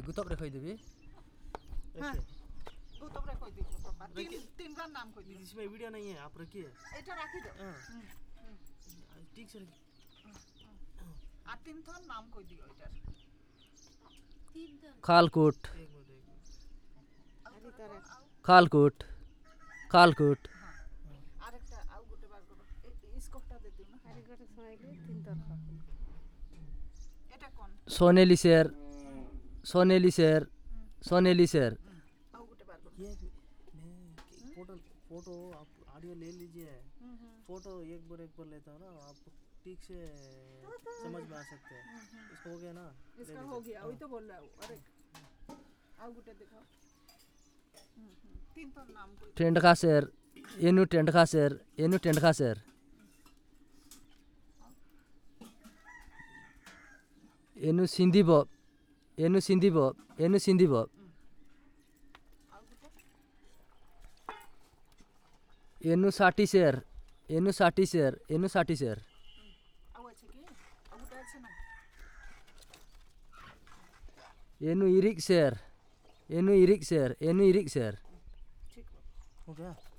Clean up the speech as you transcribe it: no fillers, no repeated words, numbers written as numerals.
गुतब रे कहि देबी हां गुतब रे कहि दीजिए पापा तीन बार नाम कहि दीजिए इसमें वीडियो नहीं है आप रखिए एटा राखी दो ठीक से आ तीन थन नाम कहि दियो एटार खालकोट एक मिनट खालकोट खालकोट आरेकटा आउ गोटे बार करो इसको हटा दे दियो ना अरे गोटे सुनाइले तीन तरफा एटा कोन सोनेली शेर सोनेली शेर सोनेली शेर आउ गोटे बार करो ये फोटो आप ऑडियो ले लीजिए फोटो एक बार लेता हूँ ना आप ठीक से समझ में आ सकते हैं इसको हो गया ना इसका हो गया वही तो बोल रहा हूँ अरे आओ गुटे दिखाओ तीन तो नाम कोई टेंडका शेर एनु टेंडका शेर एनु टेंडका शेर एनु सिंधीब एनु सिंधीब एनु सिंधीब एनु साठी शेर एनु साठी शेर एनु साठी शेर आओ अच्छे की आओ गुटे अच्छे ना एनु इरिक शेर एनु इरिक शेर एनु इरिक शेर ठीक हो गया